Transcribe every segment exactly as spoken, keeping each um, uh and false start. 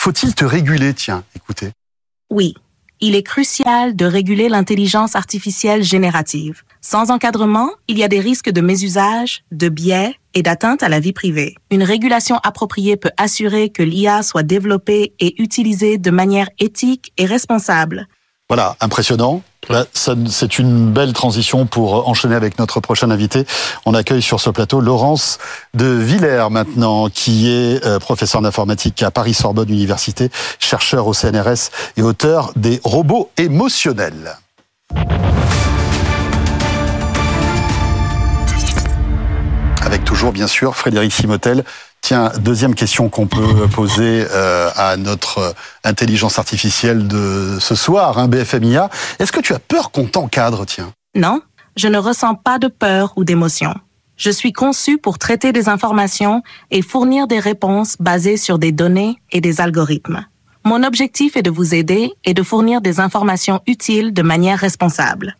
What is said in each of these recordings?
Faut-il te réguler? Tiens, écoutez. Oui, il est crucial de réguler l'intelligence artificielle générative. Sans encadrement, il y a des risques de mésusage, de biais et d'atteinte à la vie privée. Une régulation appropriée peut assurer que l'I A soit développée et utilisée de manière éthique et responsable. Voilà, impressionnant. Là, ça, c'est une belle transition pour enchaîner avec notre prochain invité. On accueille sur ce plateau Laurence de Villers maintenant, qui est euh, professeur d'informatique à Paris-Sorbonne Université, chercheur au C N R S et auteur des robots émotionnels. Avec toujours, bien sûr, Frédéric Simotel. Tiens, deuxième question qu'on peut poser euh, à notre intelligence artificielle de ce soir, hein, B F M I A. Est-ce que tu as peur qu'on t'encadre, tiens? Non, je ne ressens pas de peur ou d'émotion. Je suis conçu pour traiter des informations et fournir des réponses basées sur des données et des algorithmes. Mon objectif est de vous aider et de fournir des informations utiles de manière responsable.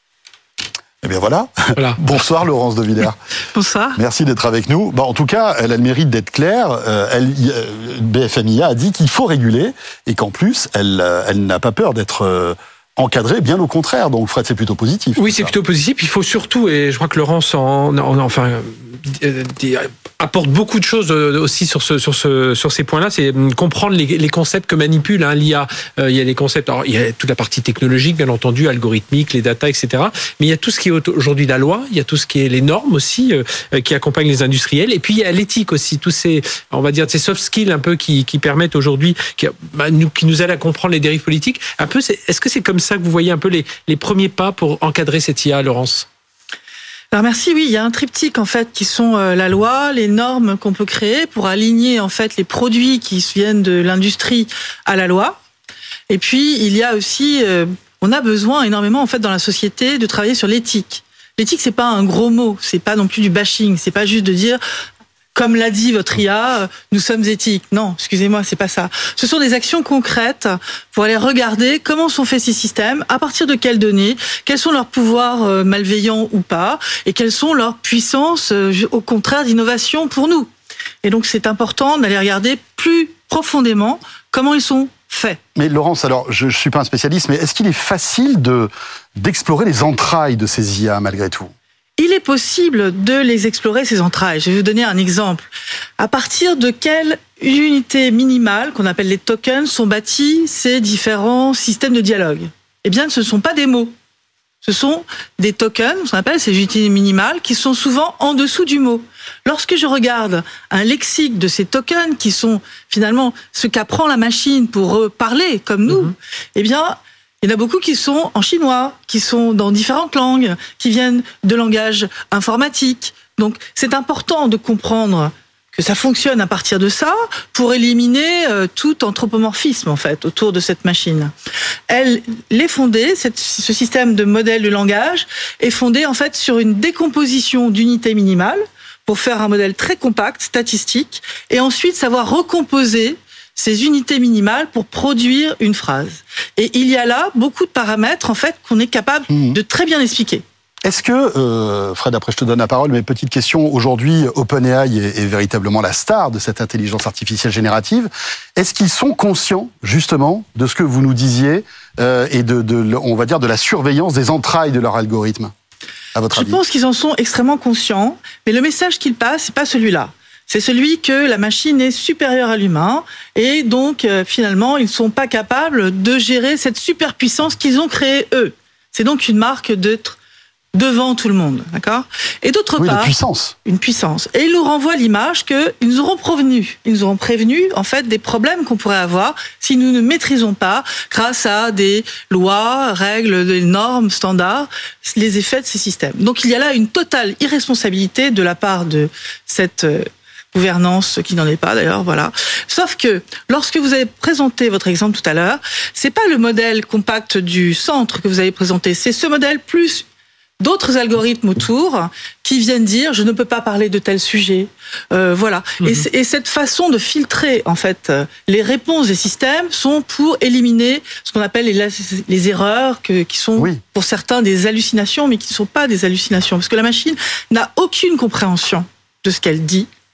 Eh bien voilà. voilà. Bonsoir Laurence de Villers. Bonsoir. Merci d'être avec nous. Bah, en tout cas, elle a le mérite d'être claire. Euh, elle, euh, B F M I A a dit qu'il faut réguler et qu'en plus, elle, euh, elle n'a pas peur d'être euh, encadrée, bien au contraire. Donc Fred, c'est plutôt positif. Oui, c'est plutôt positif. Il faut surtout, et je crois que Laurence en, en enfin euh, apporte beaucoup de choses aussi sur ce sur ce sur ces points-là, c'est comprendre les, les concepts que manipule hein, l'I A. Euh, il y a les concepts, alors il y a toute la partie technologique, bien entendu, algorithmique, les data, et cetera. Mais il y a tout ce qui est aujourd'hui la loi, il y a tout ce qui est les normes aussi euh, qui accompagnent les industriels, et puis il y a l'éthique aussi, tous ces, on va dire, ces soft skills un peu qui qui permettent aujourd'hui, qui, bah, nous, qui nous aident à comprendre les dérives politiques. Un peu, c'est, est-ce que c'est comme ça que vous voyez un peu les les premiers pas pour encadrer cette I A, Laurence? Alors merci, oui, il y a un triptyque en fait qui sont euh, la loi, les normes qu'on peut créer pour aligner en fait les produits qui viennent de l'industrie à la loi. Et puis il y a aussi, euh, on a besoin énormément en fait dans la société de travailler sur l'éthique. L'éthique, c'est pas un gros mot, c'est pas non plus du bashing, c'est pas juste de dire comme l'a dit votre I A, nous sommes éthiques. Non, excusez-moi, c'est pas ça. Ce sont des actions concrètes pour aller regarder comment sont faits ces systèmes, à partir de quelles données, quels sont leurs pouvoirs malveillants ou pas, et quelles sont leurs puissances, au contraire, d'innovation pour nous. Et donc, c'est important d'aller regarder plus profondément comment ils sont faits. Mais Laurence, alors, je ne suis pas un spécialiste, mais est-ce qu'il est facile de, d'explorer les entrailles de ces I A, malgré tout ? Il est possible de les explorer, ces entrailles. Je vais vous donner un exemple. À partir de quelle unité minimale, qu'on appelle les tokens, sont bâtis ces différents systèmes de dialogue? Eh bien, ce ne sont pas des mots. Ce sont des tokens, on appelle ces unités minimales, qui sont souvent en dessous du mot. Lorsque je regarde un lexique de ces tokens, qui sont finalement ce qu'apprend la machine pour parler comme nous, mm-hmm. eh bien... il y en a beaucoup qui sont en chinois, qui sont dans différentes langues, qui viennent de langages informatiques. Donc, c'est important de comprendre que ça fonctionne à partir de ça pour éliminer euh, tout anthropomorphisme, en fait, autour de cette machine. Elle est fondée, cette, ce système de modèle de langage est fondé, en fait, sur une décomposition d'unités minimales pour faire un modèle très compact, statistique, et ensuite savoir recomposer ces unités minimales pour produire une phrase. Et il y a là beaucoup de paramètres, en fait, qu'on est capable mmh. de très bien expliquer. Est-ce que, euh, Fred, après je te donne la parole, mais petite question, aujourd'hui, OpenAI est, est véritablement la star de cette intelligence artificielle générative. Est-ce qu'ils sont conscients, justement, de ce que vous nous disiez, euh, et de, de, on va dire, de la surveillance des entrailles de leur algorithme, à votre Je avis ? pense qu'ils en sont extrêmement conscients, mais le message qu'ils passent, c'est pas celui-là. C'est celui que la machine est supérieure à l'humain et donc euh, finalement ils ne sont pas capables de gérer cette superpuissance qu'ils ont créée eux. C'est donc une marque d'être devant tout le monde, d'accord ? Et d'autre oui, part, une puissance. Une puissance. Et ils nous renvoient l'image que ils nous auront prévenu, ils nous auront prévenu en fait des problèmes qu'on pourrait avoir si nous ne maîtrisons pas, grâce à des lois, règles, des normes, standards, les effets de ces systèmes. Donc il y a là une totale irresponsabilité de la part de cette euh, gouvernance qui n'en est pas d'ailleurs, voilà. Sauf que lorsque vous avez présenté votre exemple tout à l'heure, c'est pas le modèle compact du centre que vous avez présenté, c'est ce modèle plus d'autres algorithmes autour qui viennent dire je ne peux pas parler de tel sujet, euh, voilà. Mmh. Et, et cette façon de filtrer en fait les réponses des systèmes sont pour éliminer ce qu'on appelle les, les erreurs que, qui sont oui. pour certains des hallucinations, mais qui ne sont pas des hallucinations parce que la machine n'a aucune compréhension de ce qu'elle dit.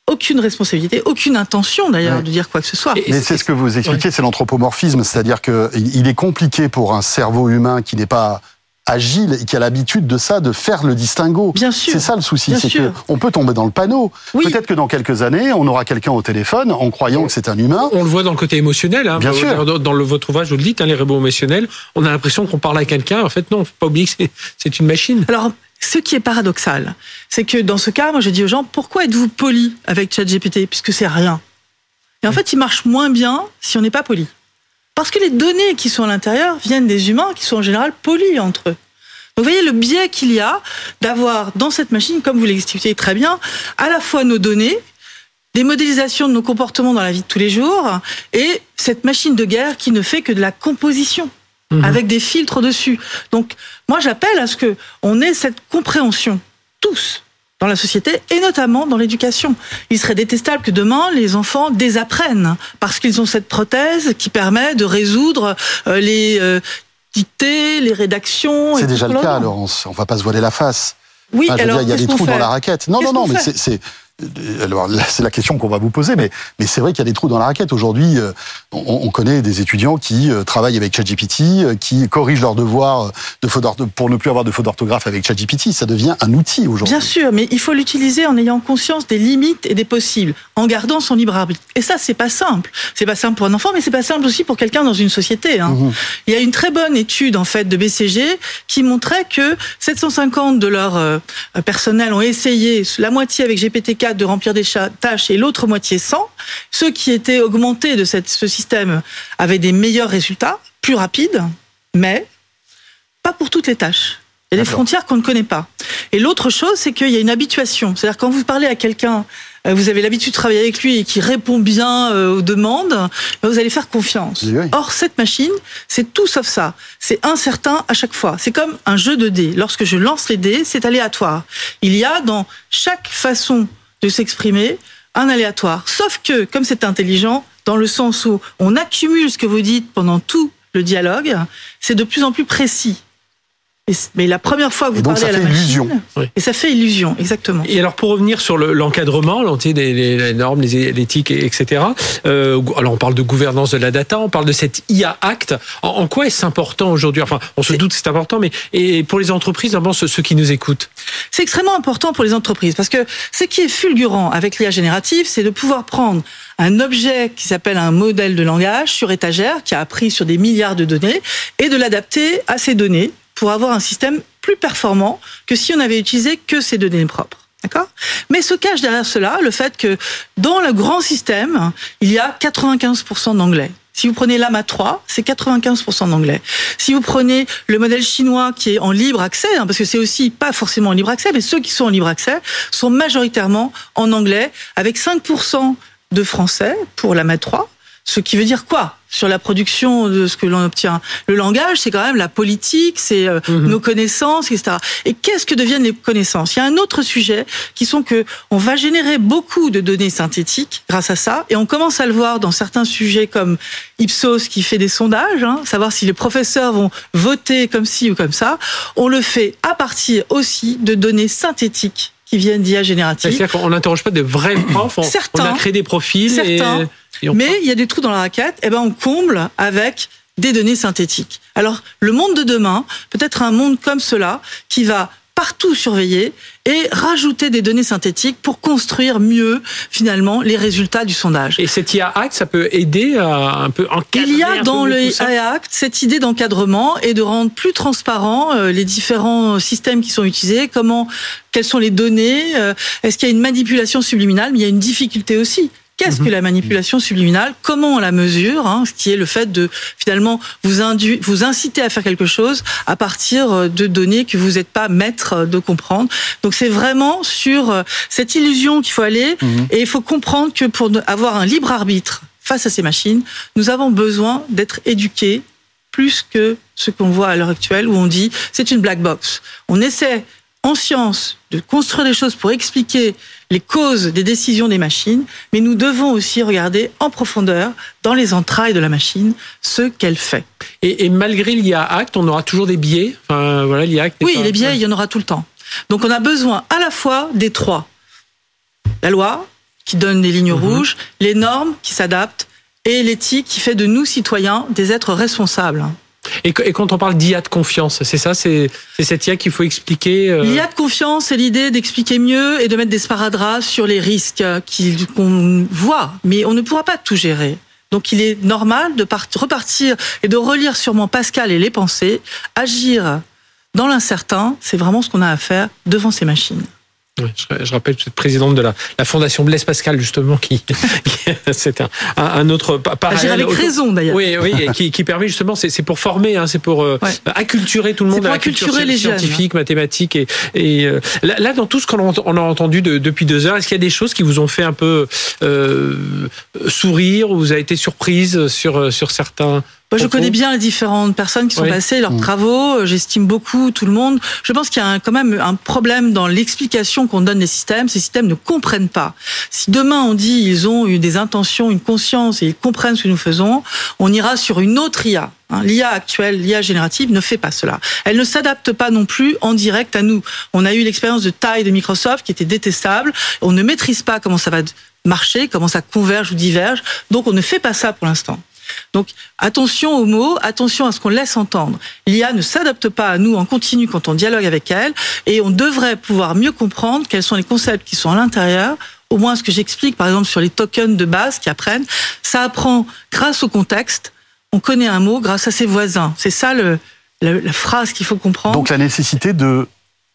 aucune responsabilité, aucune intention d'ailleurs ouais. de dire quoi que ce soit. Mais c'est ce que vous expliquez, ouais. c'est l'anthropomorphisme, c'est-à-dire qu'il est compliqué pour un cerveau humain qui n'est pas agile et qui a l'habitude de ça, de faire le distinguo. Bien sûr. C'est ça le souci, Bien c'est sûr. qu'on peut tomber dans le panneau. Oui. Peut-être que dans quelques années, on aura quelqu'un au téléphone en croyant que c'est un humain. On le voit dans le côté émotionnel. Hein. Bien sûr. Dans, dans le, votre ouvrage, vous le dites, hein, les robots émotionnels, on a l'impression qu'on parle à quelqu'un. En fait, non, il ne faut pas oublier que c'est, c'est une machine. Alors, ce qui est paradoxal, c'est que dans ce cas, moi je dis aux gens, pourquoi êtes-vous poli avec ChatGPT ? Puisque c'est rien. Et en fait, il marche moins bien si on n'est pas poli. Parce que les données qui sont à l'intérieur viennent des humains qui sont en général polis entre eux. Donc vous voyez le biais qu'il y a d'avoir dans cette machine, comme vous l'expliquez très bien, à la fois nos données, des modélisations de nos comportements dans la vie de tous les jours, et cette machine de guerre qui ne fait que de la composition, mmh. avec des filtres dessus. Donc moi j'appelle à ce qu'on ait cette compréhension, tous, dans la société, et notamment dans l'éducation. Il serait détestable que demain, les enfants désapprennent, parce qu'ils ont cette prothèse qui permet de résoudre les... Euh, dicter, les rédactions... C'est déjà le cas, Laurence. On ne va pas se voiler la face. Oui, ah, alors, dire, il y a des trous dans la raquette. Non, qu'est-ce non, non, mais fait c'est, c'est... Alors là, c'est la question qu'on va vous poser, mais, mais c'est vrai qu'il y a des trous dans la raquette. Aujourd'hui, euh, on, on connaît des étudiants qui euh, travaillent avec ChatGPT, euh, qui corrigent leurs devoirs de faute pour ne plus avoir de faute d'orthographe avec ChatGPT. Ça devient un outil aujourd'hui. Bien sûr, mais il faut l'utiliser en ayant conscience des limites et des possibles, en gardant son libre arbitre. Et ça, c'est pas simple. C'est pas simple pour un enfant, mais c'est pas simple aussi pour quelqu'un dans une société. Hein. Mmh. Il y a une très bonne étude en fait de B C G qui montrait que sept cent cinquante de leurs euh, personnels ont essayé, la moitié avec G P T quatre, de remplir des tâches et l'autre moitié sans. Ceux qui étaient augmentés de cette, ce système avaient des meilleurs résultats, plus rapides, mais pas pour toutes les tâches. Il y a des frontières qu'on ne connaît pas. Et l'autre chose, c'est qu'il y a une habituation. C'est-à-dire quand vous parlez à quelqu'un, vous avez l'habitude de travailler avec lui et qui répond bien aux demandes, vous allez faire confiance. Oui, oui. Or, cette machine, c'est tout sauf ça. C'est incertain à chaque fois. C'est comme un jeu de dés. Lorsque je lance les dés, c'est aléatoire. Il y a dans chaque façon de s'exprimer, un aléatoire. Sauf que, comme c'est intelligent, dans le sens où on accumule ce que vous dites pendant tout le dialogue, c'est de plus en plus précis. Et, mais la première fois que vous parlez à la machine, illusion. Oui. Et ça fait illusion, exactement. Et alors pour revenir sur le, l'encadrement, l'entier des les, les normes, les, l'éthique, et cetera. Euh, alors on parle de gouvernance de la data, on parle de cet I A Act. En, en quoi est-ce important aujourd'hui ? Enfin, on se doute que c'est important, mais et pour les entreprises, notamment ceux, ceux qui nous écoutent. C'est extrêmement important pour les entreprises parce que ce qui est fulgurant avec l'I A générative, c'est de pouvoir prendre un objet qui s'appelle un modèle de langage sur étagère, qui a appris sur des milliards de données, et de l'adapter à ces données pour avoir un système plus performant que si on avait utilisé que ces données propres. D'accord ? Mais se cache derrière cela le fait que dans le grand système, il y a quatre-vingt-quinze pour cent d'anglais. Si vous prenez Llama trois, c'est quatre-vingt-quinze pour cent d'anglais. Si vous prenez le modèle chinois qui est en libre accès, hein, parce que c'est aussi pas forcément en libre accès, mais ceux qui sont en libre accès sont majoritairement en anglais, avec cinq pour cent de français pour Llama trois. Ce qui veut dire quoi ? Sur la production de ce que l'on obtient. Le langage, c'est quand même la politique, c'est euh, mmh. nos connaissances, et cetera. Et qu'est-ce que deviennent les connaissances ? Il y a un autre sujet qui sont que on va générer beaucoup de données synthétiques grâce à ça, et on commence à le voir dans certains sujets comme Ipsos qui fait des sondages, hein, savoir si les professeurs vont voter comme ci ou comme ça. On le fait à partir aussi de données synthétiques qui viennent d'I A générative. C'est-à-dire qu'on n'interroge pas de vrais profs, on, certains, on a créé des profils. Certains, et, et on... mais il y a des trous dans la raquette, et ben on comble avec des données synthétiques. Alors, le monde de demain, peut-être un monde comme cela, qui va partout surveiller et rajouter des données synthétiques pour construire mieux, finalement, les résultats du sondage. Et cet I A Act, ça peut aider à un peu encadrer. Il y a dans le I A Act cette idée d'encadrement et de rendre plus transparents les différents systèmes qui sont utilisés, comment, quelles sont les données, est-ce qu'il y a une manipulation subliminale, mais il y a une difficulté aussi. Qu'est-ce que la manipulation subliminale ? Comment on la mesure, hein, ce qui est le fait de, finalement, vous, indu- vous inciter à faire quelque chose à partir de données que vous n'êtes pas maître de comprendre. Donc c'est vraiment sur cette illusion qu'il faut aller, mmh. et il faut comprendre que pour avoir un libre arbitre face à ces machines, nous avons besoin d'être éduqués plus que ce qu'on voit à l'heure actuelle où on dit c'est une black box. On essaie en science de construire des choses pour expliquer les causes des décisions des machines, mais nous devons aussi regarder en profondeur, dans les entrailles de la machine, ce qu'elle fait. Et, et malgré l'I A Act, on aura toujours des biais. Enfin, voilà, l'I A Act. Oui, pas... les biais, il y en aura tout le temps. Donc on a besoin à la fois des trois. La loi, qui donne des lignes mmh. rouges, les normes qui s'adaptent et l'éthique qui fait de nous, citoyens, des êtres responsables. Et quand on parle d'I A de confiance, c'est ça, c'est, c'est cette I A qu'il faut expliquer euh... L'I A de confiance, c'est l'idée d'expliquer mieux et de mettre des sparadraps sur les risques qu'on voit, mais on ne pourra pas tout gérer. Donc il est normal de part- repartir et de relire sûrement Pascal et les pensées, agir dans l'incertain, c'est vraiment ce qu'on a à faire devant ces machines. Oui, je, je rappelle que vous êtes présidente de la, la Fondation Blaise Pascal, justement, qui, qui c'est un, un autre parallèle. Agir avec raison, d'ailleurs. Oui, oui, et qui, qui permet justement, c'est, c'est pour former, hein, c'est pour euh, ouais. acculturer tout le monde à la culture scientifique, jeunes. mathématique. Et, et euh, là, là, dans tout ce qu'on a, on a entendu de, depuis deux heures, est-ce qu'il y a des choses qui vous ont fait un peu euh, sourire, ou vous avez été surprise sur, sur certains... Moi, je connais bien les différentes personnes qui sont oui. passées, leurs mmh. travaux, j'estime beaucoup tout le monde. Je pense qu'il y a un, quand même un problème dans l'explication qu'on donne des systèmes. Ces systèmes ne comprennent pas. Si demain on dit ils ont eu des intentions, une conscience et ils comprennent ce que nous faisons, on ira sur une autre I A. Hein, L'I A actuelle, l'I A générative ne fait pas cela. Elle ne s'adapte pas non plus en direct à nous. On a eu l'expérience de taille de Microsoft qui était détestable. On ne maîtrise pas comment ça va marcher, comment ça converge ou diverge. Donc on ne fait pas ça pour l'instant. Donc, attention aux mots, attention à ce qu'on laisse entendre. L'I A ne s'adapte pas à nous en continu quand on dialogue avec elle, et on devrait pouvoir mieux comprendre quels sont les concepts qui sont à l'intérieur. Au moins, ce que j'explique, par exemple, sur les tokens de base qui apprennent, ça apprend grâce au contexte. On connaît un mot grâce à ses voisins. C'est ça le, la, la phrase qu'il faut comprendre. Donc, la nécessité de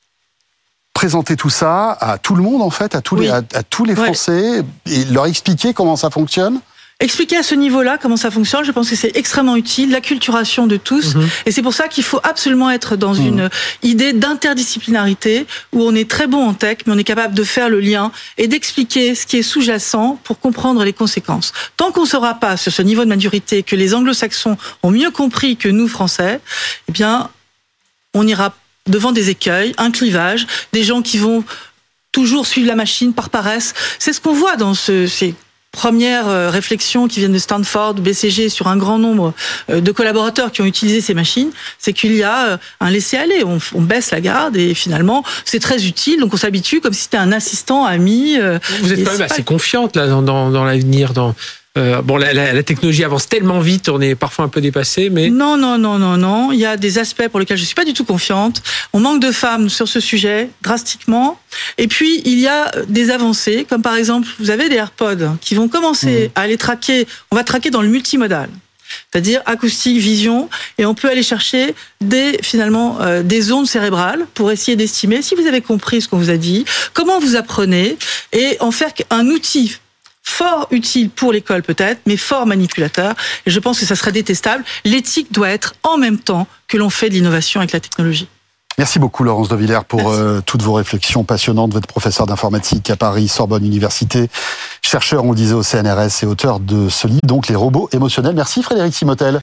présenter tout ça à tout le monde, en fait, à tous oui. les, à, à tous les Français, ouais. et leur expliquer comment ça fonctionne. Expliquer à ce niveau-là comment ça fonctionne, je pense que c'est extrêmement utile, l'acculturation de tous, mmh. et c'est pour ça qu'il faut absolument être dans mmh. une idée d'interdisciplinarité, où on est très bon en tech, mais on est capable de faire le lien et d'expliquer ce qui est sous-jacent pour comprendre les conséquences. Tant qu'on ne sera pas sur ce niveau de maturité, que les anglo-saxons ont mieux compris que nous, Français, eh bien, on ira devant des écueils, un clivage, des gens qui vont toujours suivre la machine par paresse. C'est ce qu'on voit dans ce... Ces premières réflexions qui viennent de Stanford, B C G, sur un grand nombre de collaborateurs qui ont utilisé ces machines, c'est qu'il y a un laisser-aller. On, on baisse la garde et finalement, c'est très utile. Donc, on s'habitue comme si c'était un assistant, ami. Vous êtes quand même assez pas... confiante là, dans, dans, dans l'avenir, dans... Euh, bon, la, la, la technologie avance tellement vite, on est parfois un peu dépassé, mais... Non, non, non, non, non. Il y a des aspects pour lesquels je ne suis pas du tout confiante. On manque de femmes sur ce sujet, drastiquement. Et puis, il y a des avancées, comme par exemple, vous avez des AirPods qui vont commencer mmh. à aller traquer, on va traquer dans le multimodal. C'est-à-dire acoustique, vision, et on peut aller chercher des, finalement, euh, des ondes cérébrales pour essayer d'estimer si vous avez compris ce qu'on vous a dit, comment vous apprenez, et en faire un outil fort utile pour l'école peut-être, mais fort manipulateur. Et je pense que ça serait détestable. L'éthique doit être en même temps que l'on fait de l'innovation avec la technologie. Merci beaucoup Laurence de Villers pour euh, toutes vos réflexions passionnantes. Vous êtes professeur d'informatique à Paris, Sorbonne Université, chercheur, on le disait, au C N R S et auteur de ce livre, donc Les robots émotionnels. Merci Frédéric Simotel.